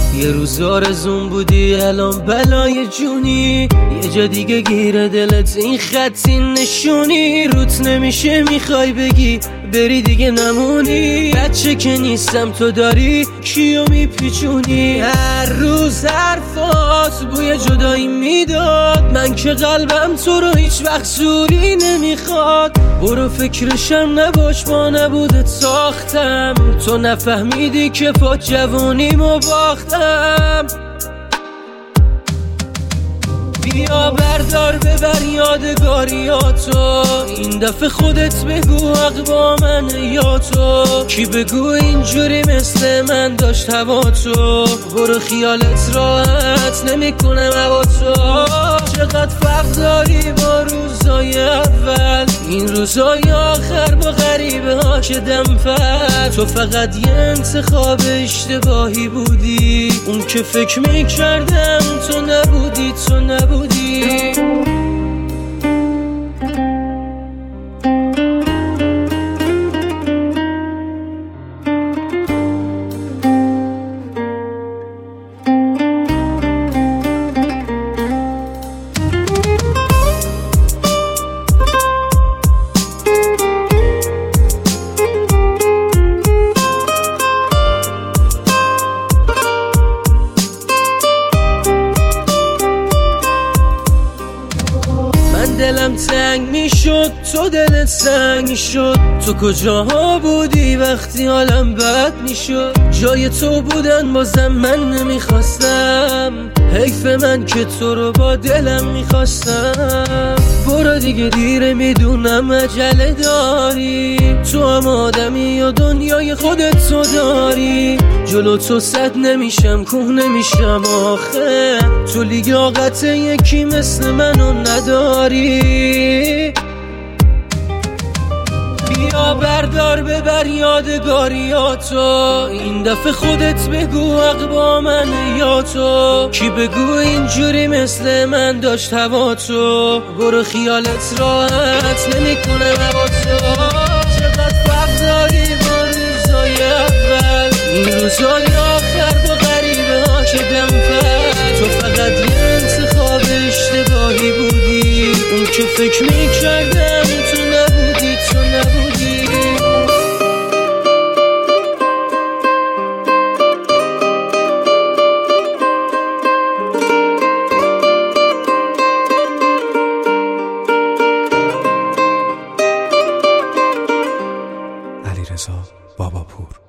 یه روز آرزون بودی الان بلای جونی، یه جا دیگه گیره دلت این خطی نشونی. روت نمیشه میخوای بگی بری دیگه نمونی، بچه که نیستم تو داری کیو میپیچونی. هر روز حرفات بوی جدایی میداد، من که قلبم تو رو هیچ وقت زوری نمیخواد. برو فکرشم نباش با نبودت ساختم، تو نفهمیدی که پا جوونیمو باختم. بیا بردار ببر یادگاریاتو، این دفعه خودت بگو حق با من یا تو. کی بگو اینجوری مثل من داشت هوا تو، برو خیالت راحت نمیکنم هوا تو. چقدر فرق داری با روزای اول، این روزای آخر با غریبه ها که دم فرد. تو فقط یه انتخاب اشتباهی بودی، اون که فکر میکردم تو نبودی، تو نبودی. دلم تنگ میشد تو دلت سنگ میشد، تو کجاها بودی وقتی حالم بد میشد؟ جای تو بودن بازم من نمیخواستم، حیف من که تو رو با دلم میخواستم. برو دیگه دیره میدونم عجله داری، تو هم آدمی و دنیای خودت تو داری. جلو تو صد نمیشم کوه نمیشم آخه، تو لیاقت یکی مثل منو نداری. بیا بردار ببر یادگاریاتو، این دفعه خودت بگو حق با من یا تو. کی بگو اینجوری مثل من داشت هوا تو، برو خیالت راحت نمیکنم هوا تو. چقدر فرق داری با روزای اول، این روزای آخر با غریبه ها که دم فرد. تو فقط یه انتخاب اشتباهی بودی، اون که فکر میکردم تو نبودی، تو نبودی. علیرضا باباپور.